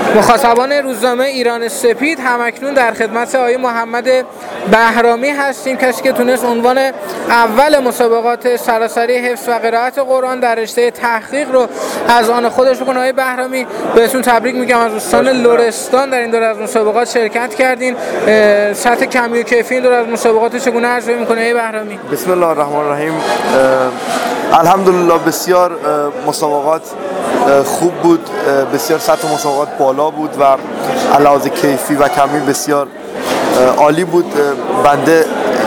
مخاطبان روزنامه ایران سپید همکنون در خدمت آقای محمد بهرامی هستیم، کسی که تونست عنوان اول مسابقات سراسری حفظ و قرائت قرآن در رشته تحقیق رو از آن خودش بکنه. آقای بهرامی بهتون تبریک میگم، از استان لرستان در این دوره از مسابقات شرکت کردین. سطح کمی و کیفی این دوره از مسابقات چگونه ارزیابی میکنه آقای بهرامی؟ بسم الله الرحمن الرحیم. الحمدلله بسیار مسابقات خوب بود، بسیار سطح مسابقات بالا بود و علاوه کیفی و کمی بسیار عالی بود. بنده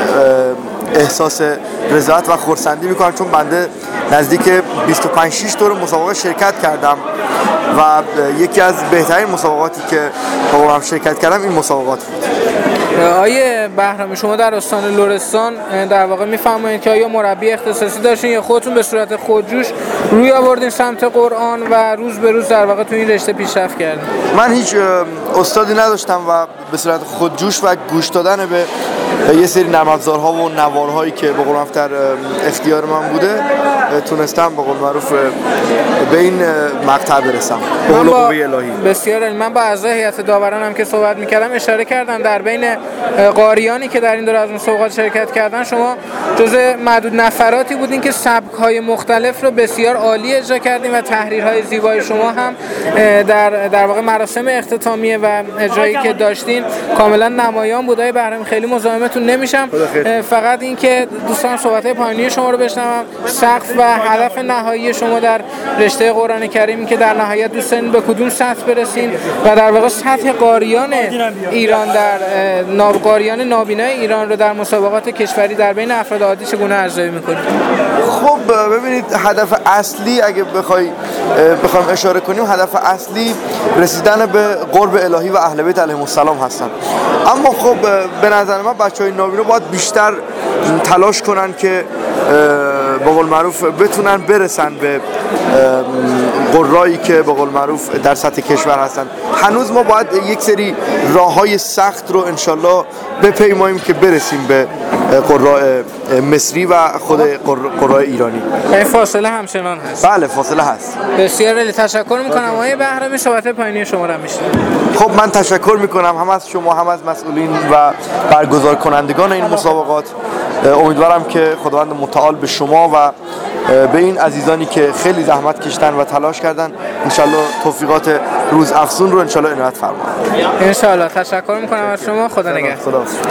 احساس رضایت و خرسندی میکنم چون بنده نزدیک 25-6 دور مسابقات شرکت کردم و یکی از بهترین مسابقاتی که با هم شرکت کردم این مسابقات بود. آقای بهرامی، شما در استان لرستان در واقع میفرمایید که آیا مربی اختصاصی داشتین یا خودتون به صورت خودجوش روی آوردین سمت قرآن و روز به روز در واقع تو این رشته پیشرفت کردین؟ من هیچ استادی نداشتم و به صورت خودجوش و گوش دادن به یه سری نرم افزارها و نوارهایی که به قول معروف در اختیار من بوده تونستم به قول معروف به این مقطع برسم به قول قوه الهی. بسیار عالی. من با اعضای هیئت داوران هم که صحبت می‌کردم اشاره کردم در بین قاریانی که در این دوره از مسابقات شرکت کردن شما جزء معدود نفراتی بودین که سبک‌های مختلف رو بسیار عالی اجرا کردین و تحریرهای زیبای شما هم در واقع مراسم اختتامیه و اجرایی که داشتین کاملا نمایان بود. آقای بهرامی خیلی مزاحمتون نمیشم، فقط این که دوستان صحبت‌های پایانی شما رو بشنوم. سقف و هدف نهایی شما در رشته قرآن کریم که در نهایت دوست دارین به کدوم سطح برسین و در واقع سطح قاریان ایران در قاریان نابینای ایران رو در مسابقات کشوری در بین افراد عادی چگونه ارزیابی می‌کنید؟ خب ببینید، هدف اصلی اگه بخوایم اشاره کنیم، هدف اصلی رسیدن به قرب الهی و اهل بیت علیهم السلام هستن. اما خب به نظر من بچهای نابینا باید بیشتر تلاش کنن که به قول معروف بتونن برسن به قرایی که به قول معروف در سطح کشور هستن. هنوز ما باید یک سری راههای سخت رو انشالله بپیماییم که برسیم به قراء مصری و خود قراء ایرانی. این فاصله همچنان هست؟ بله، فاصله هست. بسیار عالی، تشکر میکنم. آقای بهرامی صحبت پایانی شما رو میشنوم. خب من تشکر میکنم هم از شما هم از مسئولین و برگزار کنندگان این مسابقات. امیدوارم که خداوند متعال به شما و به این عزیزانی که خیلی زحمت کشیدن و تلاش کردن انشالله توفیقات روز افزون رو انشالله عنایت فرماید. انشالله. تشکر میکنم از شما. خدا نگهدار.